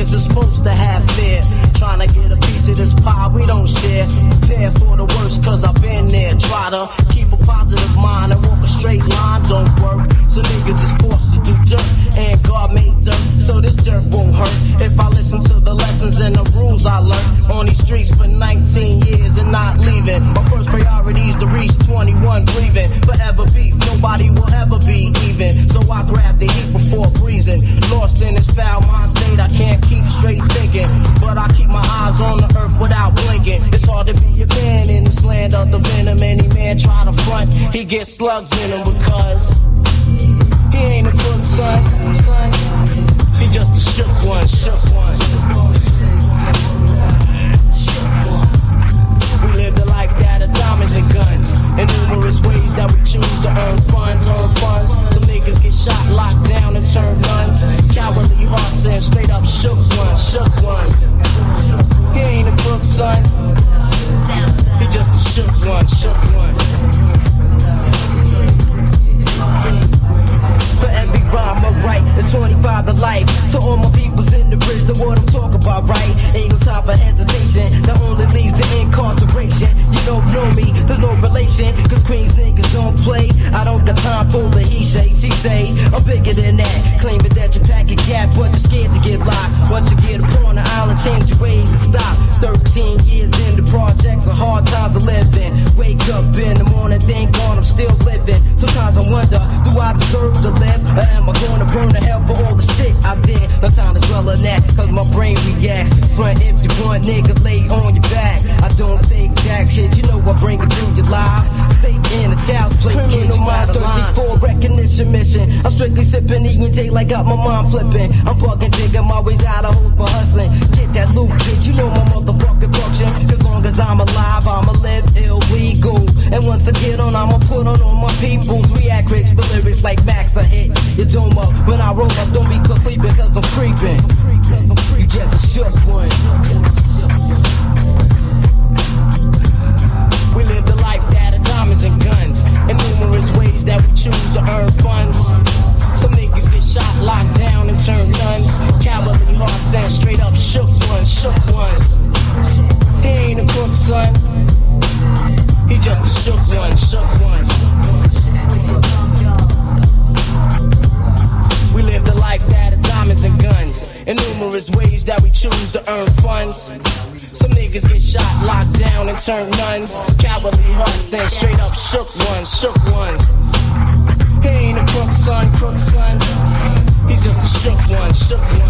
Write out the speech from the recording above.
niggas are supposed to have fear. Trying to get a piece of this pie we don't share. Prepare for the worst cause I've been there. Try to keep a positive mind and walk a straight line don't work. So niggas is forced to do dirt and God made dirt. So this dirt won't hurt if I listen to the lessons and the rules I learned on these streets for 19 years and not leaving. My first priority is to reach 21 breathing. Forever beef, nobody will ever be even. So I grab the heat before breezing. Lost in this foul mind state, I can't keep straight thinking. But I keep my eyes on the earth without blinking. It's hard to be a man in this land of the venom. Any man try to front, he gets slugs in him because he ain't a crook, son. He just a shook one. We live the life that of diamonds and guns, in numerous ways that we choose to earn funds. Some niggas get shot, locked down, and turn guns. Cowardly hearts and straight up shook one. He ain't a crook, son. He just a shook one. For every rhyme I write, it's 25 to life. To all my peoples in the bridge, know what I'm talking about, right? Ain't no time for hesitation, that only leads to incarceration. You don't know me, there's no relation, cause Queens niggas don't play. I don't got time for the he say, she say. I'm bigger than that, claiming that you pack a gap, but you're scared to get locked. Once you get upon the island, change your ways and stop. 13 years in the projects, are hard times to live in. Wake up in the morning, think on, I'm still living. Sometimes I wonder, do I deserve to live? Or am I gonna burn to hell for all the shit I did? No time to dwell on that, cause my brain reacts. Front if you want, nigga, lay on your back. I don't fake jack shit, you know I bring it to you live. Stay in a child's place, criminal minds thirsty for recognition mission. I'm strictly sipping, eating J like got my mind flipping. I'm bugging, digging my ways out of hope for hustling. Get that loot, bitch, you know my motherfucking function. As long as I'm alive, I'ma live illegal. And once I get on, I'ma put on all my peoples. React rich, but lyrics like Max, I hit your dome up. When I roll up, don't be sleeping, cause I'm creeping. You just a shook one. We live the life that of diamonds and guns, in numerous ways that we choose to earn funds. Some niggas get shot, locked down, and turn guns. Cowardly hearts and straight up shook ones. He ain't a crook, son. He just a shook one. We live the life that of diamonds and guns, in numerous ways that we choose to earn funds. Some niggas get shot, locked down, and turn nuns. Cowardly hearts and straight up shook ones. He ain't a crook, son. He's just a shook one.